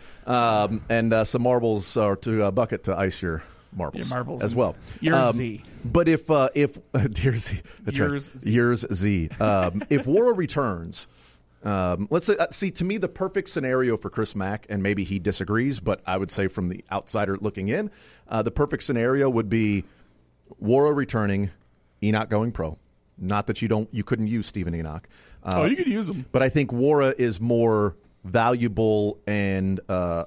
And some marbles to a bucket to ice your marbles, as well. Yours Z. But if dear Z, that's yours right. Z. Yours Z. If Wara returns, let's see. To me, the perfect scenario for Chris Mack, and maybe he disagrees, but I would say from the outsider looking in, the perfect scenario would be Wara returning, Enoch going pro. Not that you couldn't use Stephen Enoch. You could use him, but I think Wara is more valuable and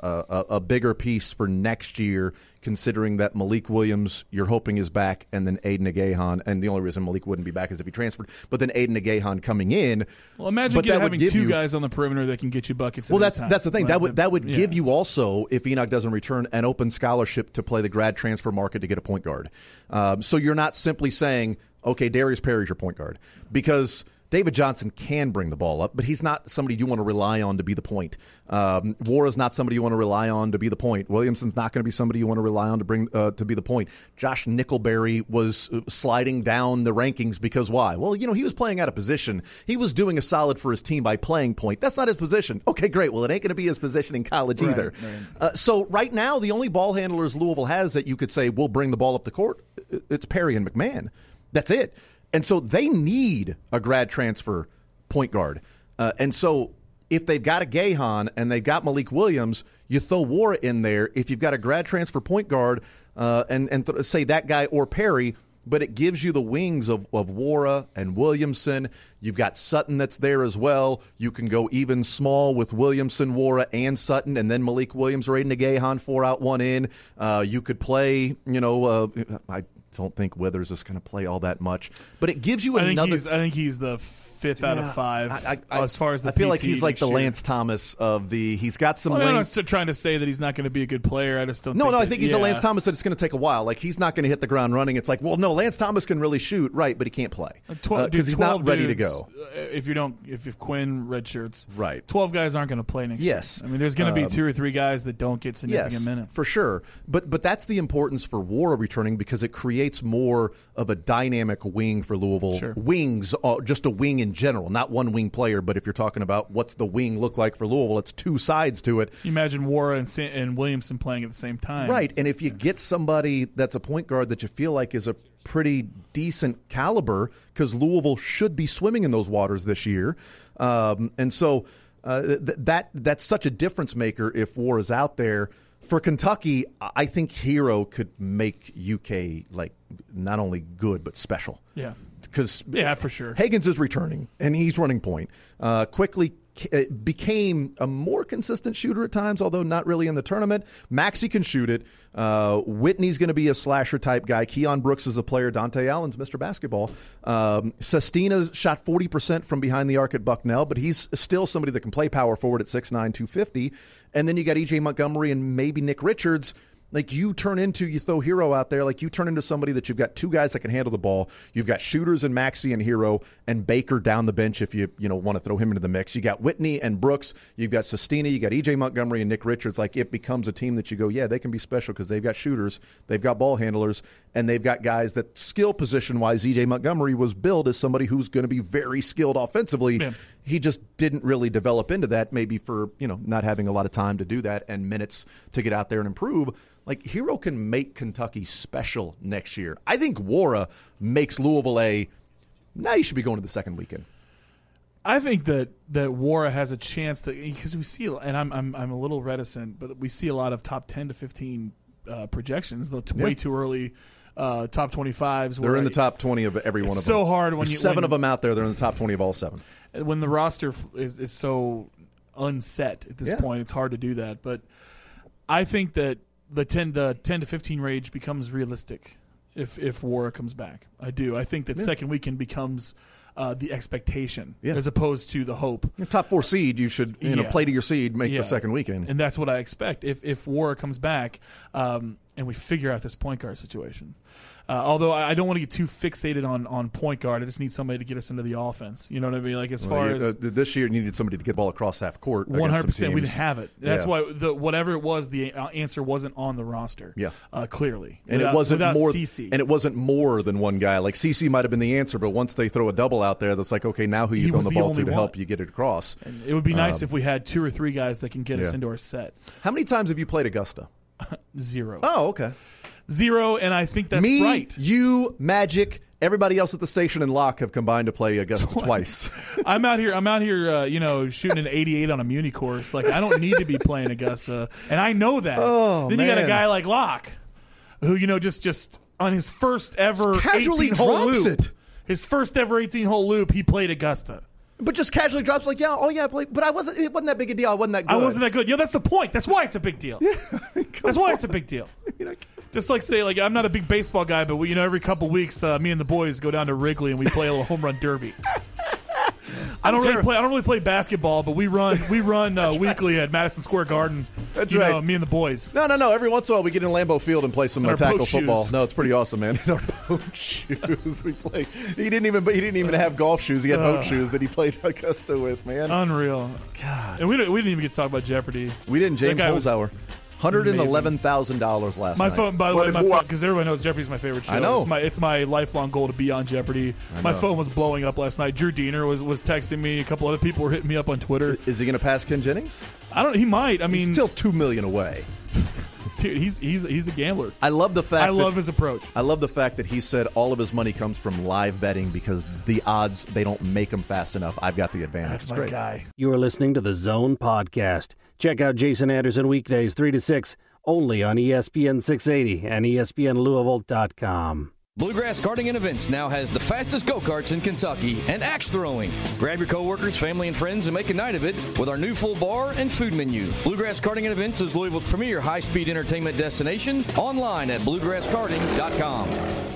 a bigger piece for next year, considering that Malik Williams you're hoping is back, and then Aiden Agahan, and the only reason Malik wouldn't be back is if he transferred, but then Aiden Agahan coming in. Well, imagine having two guys on the perimeter that can get you buckets. Well, that's the thing. That would give you also, if Enoch doesn't return, an open scholarship to play the grad transfer market to get a point guard. So you're not simply saying, okay, Darius Perry's your point guard, because David Johnson can bring the ball up, but he's not somebody you want to rely on to be the point. Wara's not somebody you want to rely on to be the point. Williamson's not going to be somebody you want to rely on to bring to be the point. Josh Nickelberry was sliding down the rankings because why? Well, he was playing out of position. He was doing a solid for his team by playing point. That's not his position. Okay, great. Well, it ain't going to be his position in college either. Right. So right now, the only ball handlers Louisville has that you could say will bring the ball up the court, it's Perry and McMahon. That's it. And so they need a grad transfer point guard. And so if they've got a Gahan and they've got Malik Williams, you throw Wara in there. If you've got a grad transfer point guard and say that guy or Perry, but it gives you the wings of Wara and Williamson. You've got Sutton that's there as well. You can go even small with Williamson, Wara, and Sutton, and then Malik Williams or Aiden Agahan, 4 out, 1 in. You could play, I don't think Withers is going to play all that much, but it gives you another. I think he's the 5th out of 5 as far as the. I feel PT like he's like the year. Lance Thomas of the. He's got some. I'm not trying to say that he's not going to be a good player. I just don't. No, I think he's the Lance Thomas that it's going to take a while. Like he's not going to hit the ground running. It's like, well, no, Lance Thomas can really shoot, right? But he can't play because he's not ready to go. If Quinn redshirts, right? 12 guys aren't going to play next year. Yes, I mean there's going to be 2 or 3 guys that don't get significant minutes for sure. But that's the importance for Wara returning because it creates more of a dynamic wing for Louisville. Sure. Wings, just a wing in general, not one wing player. But if you're talking about what's the wing look like for Louisville, it's 2 sides to it. You imagine Wara and Williamson playing at the same time, right? And if you get somebody that's a point guard that you feel like is a pretty decent caliber, because Louisville should be swimming in those waters this year, and so that's such a difference maker if Wara's out there. For Kentucky, I think Hero could make UK like not only good but special. Yeah, because for sure. Higgins is returning and he's running point. Quickly became a more consistent shooter at times, although not really in the tournament. Maxey can shoot it. Whitney's going to be a slasher type guy. Keon Brooks is a player. Dante Allen's Mr. Basketball. Sestina's shot 40% from behind the arc at Bucknell, but he's still somebody that can play power forward at 6'9", 250. And then you got E.J. Montgomery and maybe Nick Richards. Like you throw Hero out there, like you turn into somebody that you've got 2 guys that can handle the ball. You've got shooters in Maxey and Hero and Baker down the bench if you want to throw him into the mix. You got Whitney and Brooks. You've got Sestina. You got E.J. Montgomery and Nick Richards. Like it becomes a team that you go, yeah, they can be special because they've got shooters, they've got ball handlers, and they've got guys that skill position-wise, E.J. Montgomery was billed as somebody who's going to be very skilled offensively. Yeah. He just didn't really develop into that, maybe for not having a lot of time to do that and minutes to get out there and improve. Like Hero can make Kentucky special next year. I think Wara makes Louisville now you should be going to the second weekend. I think that Wara has a chance to, because we see, and I'm a little reticent, but we see a lot of top 10 to 15 projections, though way too early. Top 25s. They're in the top 20 of every one of them. It's so hard when There's 7 of them out there. They're in the top 20 of all 7. When the roster is so unset at this point, it's hard to do that. But I think that the 10 to 15 range becomes realistic if Wara comes back. I do. I think that second weekend becomes the expectation as opposed to the hope. Your top 4 seed, you should play to your seed, make the second weekend, and that's what I expect if Wara comes back. And and we figure out this point guard situation. Although I don't want to get too fixated on point guard. I just need somebody to get us into the offense. You know what I mean? Like as far as this year, you needed somebody to get the ball across half court. 100%. We didn't have it. That's why whatever it was, the answer wasn't on the roster. Yeah, clearly, and it wasn't more. CC. And it wasn't more than one guy. Like CC might have been the answer, but once they throw a double out there, that's like, okay, now who you throwing the ball to help you get it across? And it would be nice if we had 2 or 3 guys that can get us into our set. How many times have you played Augusta? 0. Oh, okay. 0, and I think that's Me, right. You, Magic, everybody else at the station, and Locke have combined to play Augusta twice. I'm out here, shooting an 88 on a Muni course. Like, I don't need to be playing Augusta, and I know that. Then you got a guy like Locke, who just on his first ever 18-hole loop. His first ever 18-hole loop, he played Augusta. But just casually drops like, I played. But it wasn't that big a deal. I wasn't that good. I wasn't that good. That's the point. That's why it's a big deal. That's why it's a big deal. Just like say, like I'm not a big baseball guy, but we, every couple weeks, me and the boys go down to Wrigley and we play a little home run derby. I don't really play basketball, but we run weekly at Madison Square Garden. That's right. Me and the boys. No. Every once in a while, we get in Lambeau Field and play some tackle football. Shoes. No, it's pretty awesome, man. In our boat shoes, we play. He didn't even have golf shoes. He had boat shoes that he played Augusta with, man. Unreal. God. And we didn't even get to talk about Jeopardy. We didn't. James Holzhauer. $111,000 last night. My phone, by the way, because everyone knows Jeopardy's my favorite show. I know. It's my lifelong goal to be on Jeopardy. My phone was blowing up last night. Drew Diener was texting me. A couple other people were hitting me up on Twitter. Is he going to pass Ken Jennings? He might. He's still $2 million away. Dude, he's a gambler. I love the fact. I love his approach. I love the fact that he said all of his money comes from live betting because the odds, they don't make them fast enough. I've got the advantage. That's my guy. You are listening to the Zone Podcast. Check out Jason Anderson weekdays 3 to 6 only on ESPN 680 and ESPNLouisville.com. Bluegrass Karting and Events now has the fastest go-karts in Kentucky and axe throwing. Grab your coworkers, family, and friends and make a night of it with our new full bar and food menu. Bluegrass Karting and Events is Louisville's premier high-speed entertainment destination. Online at bluegrasskarting.com.